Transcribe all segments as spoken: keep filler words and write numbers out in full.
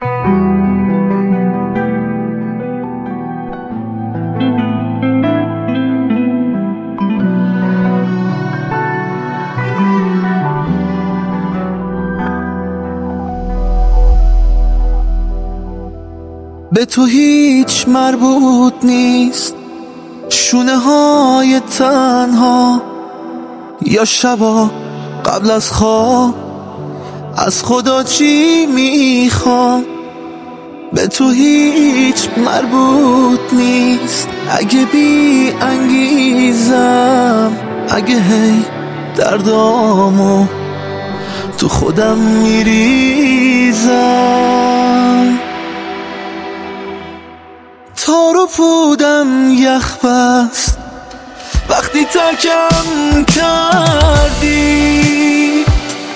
به تو هیچ مربوط نیست شونه های تنها یا شبا قبل از خواب از خدا چی میخوام. به تو هیچ مربوط نیست اگه بی انگیزم، اگه هی دردامو تو خودم میریزم. تار و پودم یخ بست وقتی ترکم کردی،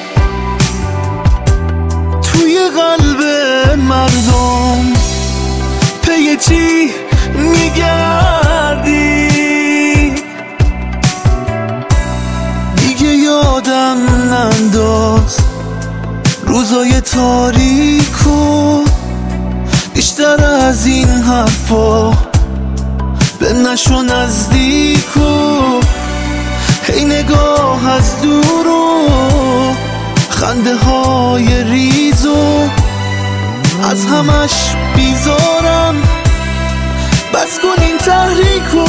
توی قلب مردم پی چی میگردی؟ دیگه یادم ننداز روزای تاریکو، بیشتر از این حرفا به نشو نزدیکو. هی نگاه از دور و خنده های ریزو، از همش بیزارم بس کن این تحریکو.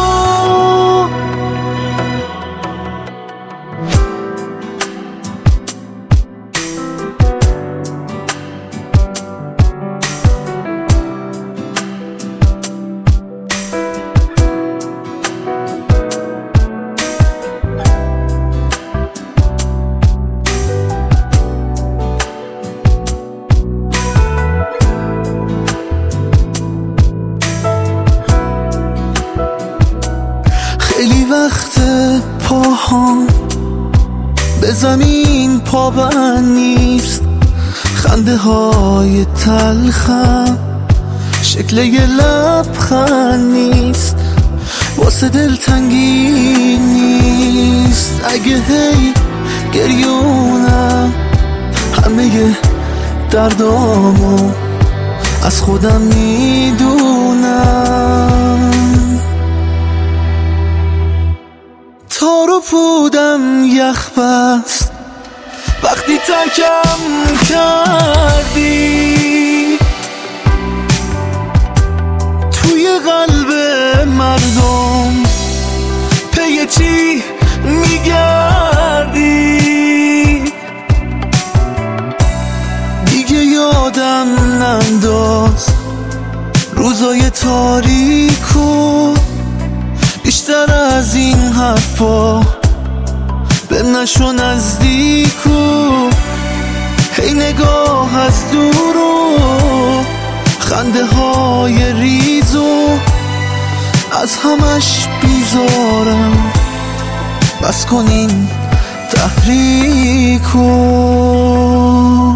خیلی وقت پاهام به زمین پابند نیست، خنده های تلخم شکل یه لبخند نیست، واسه دلتنگی نیست اگه هی گریونم همه دردامو از خودم میدونم. تار و پودم یخ بست وقتی ترکم کردی، توی قلب مردم پی چی میگردی؟ دیگه یادم ننداز روزای تاریکو، بیشتر از این حرفا به نشو نزدیکو. هی نگاه از دور و خنده های ریزو، از همش بیزارم بس کن این تحریکو.